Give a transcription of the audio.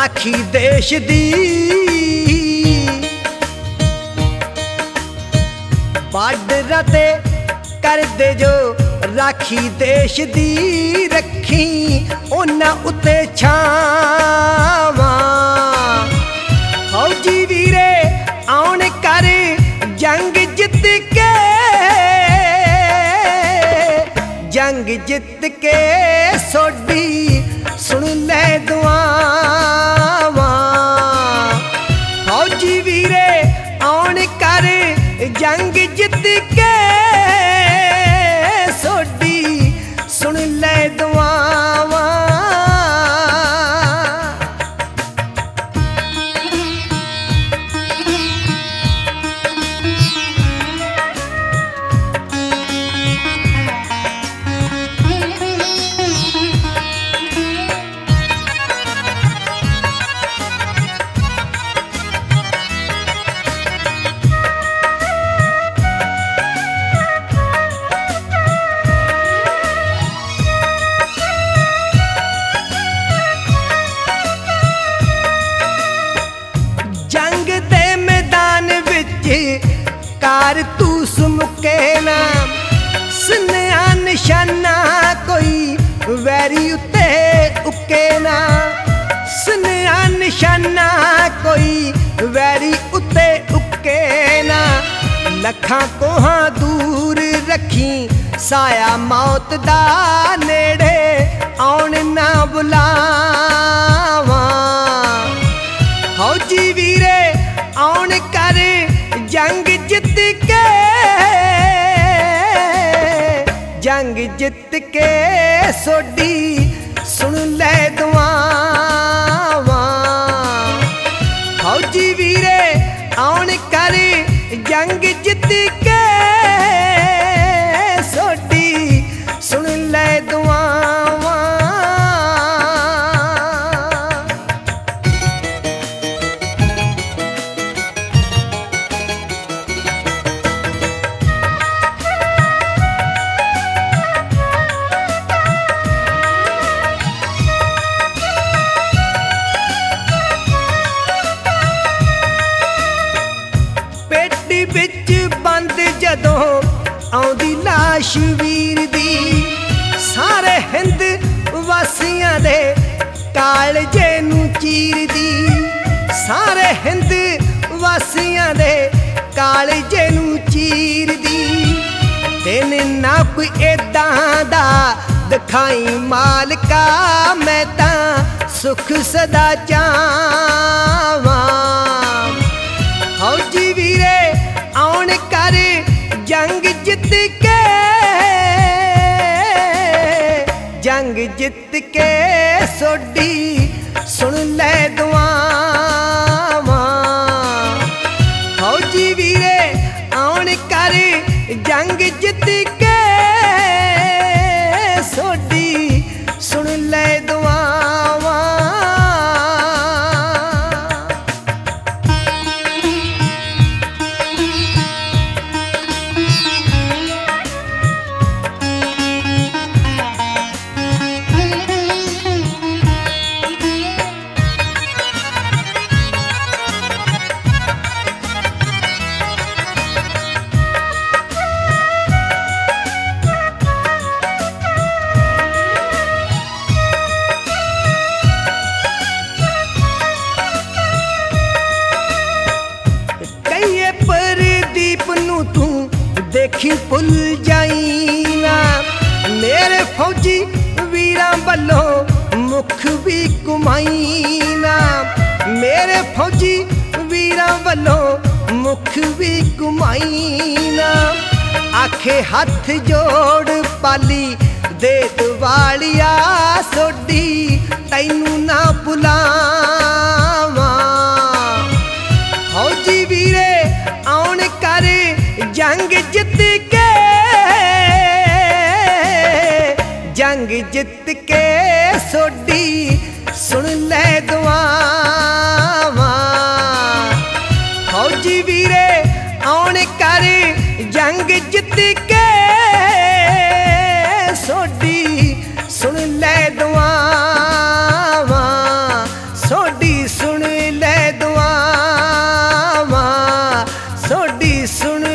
राखी देश दी बार्डर ते कर दे जो राखी देश दी रखी उन्हां उत्ते छावां फौजी वीरे आउण कर जंग जित के जंग जित के सोडी सुन ले दुआवां फौजी वीरे आउण कर जंग जित के सोडी सुन ले दुआवां कारतूस मुके ना सुनिया निशाना कोई वैरी उत्ते उके ना सुनिया निशाना कोई वैरी उत्ते उके ना लखां कोहां दूर रखी साया मौत दा नेड़े आउण ना बुलावां फौजी वीरे आउण कर जंग जित के जंग जित के सोडी सुन ले दुआवां फौजी वीरे आउण कर जंग जित के सोडी सुन ले दुआवां जदों आउंदी लाश वीर दी सारे हिंद वासियां दे कालजे नूं चीर दी सारे हिंद वासियां दे कालजे नूं चीर दी दिन नप एदां दा दिखाई मालका मैं तां सुख सदा चावां फौजी वीरे आउण कर जंग जित के जंग जित के सोडी सुन ले दुआवां फौजी वीरे आउण कर जंग जित के सोडी सुन ले दुआवां देखी भुल जाईना मेरे फौजी वीरां वल्लों मुख भी घुमाईना मेरे फौजी वीरां वल्लों मुख भी घुमाईना आखे हथ जोड़ पाली दे वालिया सोडी तैनू ना बुलावां फौजी वीरे आउण कर जंग जित के जंग जित के सोडी सुन ले दुआवां फौजी वीरे आउण कर जंग जित के सोडी सुन ले दुआवां सोडी साडी सुन